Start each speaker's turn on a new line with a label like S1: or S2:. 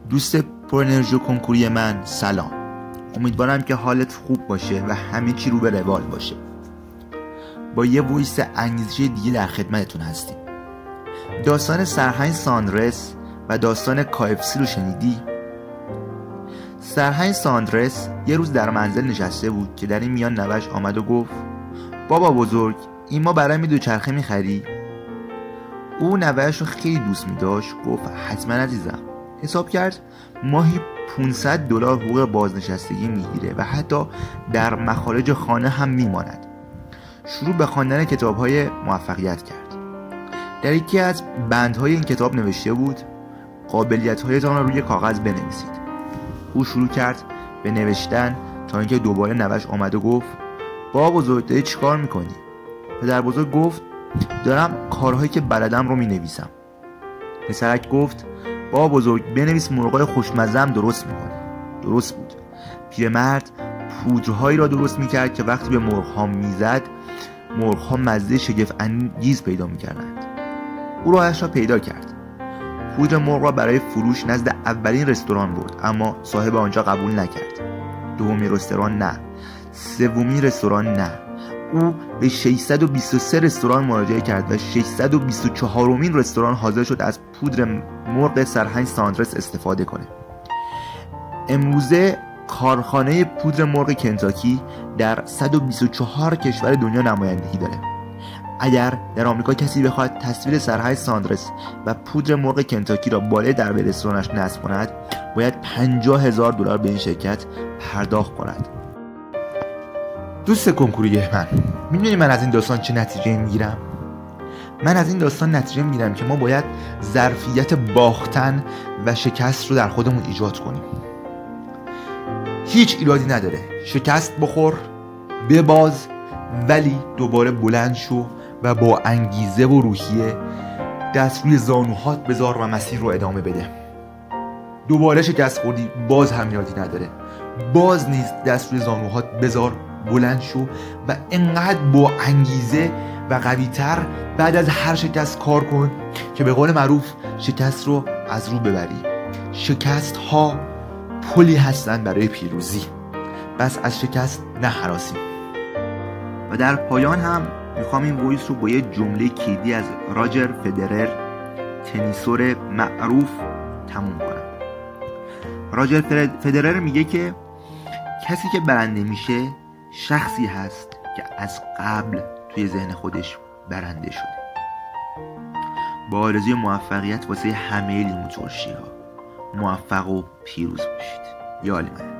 S1: دوست پر انرژی و کنکوری من، سلام. امیدوارم که حالت خوب باشه و همه چی رو به روال باشه. با یه وایس انگیزشی دیگه در خدمتتون هستیم. داستان سرهنگ ساندرس و داستان KFC رو شنیدی؟ سرهنگ ساندرس یه روز در منزل نشسته بود که در این میان نوش آمد و گفت: بابا بزرگ، این ما برای دوچرخه میخری؟ او نوهش رو خیلی دوست می‌داشت. گفت: حتما عزیزم. حساب کرد ماهی $500 حقوق بازنشستگی میگیره و حتی در مخارج خانه هم میماند. شروع به خواندن کتاب‌های موفقیت کرد. در یکی از بندهای این کتاب نوشته بود: قابلیت‌هایتان را روی کاغذ بنویسید. او شروع کرد به نوشتن تا اینکه دوباره نوش آمد و گفت: بابا بزرگ، داری چیکار میکنی؟ پدر بزرگ گفت: دارم کارهایی که بلدم رو مینویسم. پسرک گفت: بابا بزرگ، بنویس مرغای خوشمزه‌ام درست میکنه. درست بود. پیرمرد پودرهایی را درست میکرد که وقتی به مرغ‌ها میزد، مرغ‌ها مزه شگفت انگیز پیدا میکردند. او راهش را پیدا کرد. پودر مرغ را برای فروش نزد اولین رستوران برد، اما صاحب آنجا قبول نکرد. دومین رستوران نه. سومین رستوران نه. او به 623 رستوران مراجعه کرد و 624مین رستوران حاضر شد از پودر مرغ سرهنگ ساندرس استفاده کنه. امروزه کارخانه پودر مرغ کنتاکی در 124 کشور دنیا نمایندگی داره. اگر در آمریکا کسی بخواد تصویر سرهنگ ساندرس و پودر مرغ کنتاکی را بالای درب رستورانش نصب کند، باید $50,000 به این شرکت پرداخت کند. دوست کنکوری من، میدونی من از این داستان چه نتیجه میگیرم؟ من از این داستان نتیجه میگیرم که ما باید ظرفیت باختن و شکست رو در خودمون ایجاد کنیم. هیچ ایرادی نداره شکست بخور، بباز، ولی دوباره بلند شو و با انگیزه و روحیه دست روی زانوهات بذار و مسیر رو ادامه بده. دوباره شکست خوردی، باز هم ایرادی نداره. باز نیز دست روی زانوهات بذار، بلند شو و انقدر با انگیزه و قوی‌تر بعد از هر شکست کار کن که به قول معروف شکست رو از رو ببری. شکست ها پلی هستن برای پیروزی. بس از شکست نهراسیم. و در پایان هم میخوام این وایس رو با یه جمله کلیدی از راجر فدرر، تنیسور معروف، تموم کنم. راجر فدرر میگه که کسی که برنده میشه شخصی هست که از قبل توی ذهن خودش برنده شده. با آرزوی موفقیت واسه همه لیمو ترشی ها. موفق و پیروز باشید. یا علی من.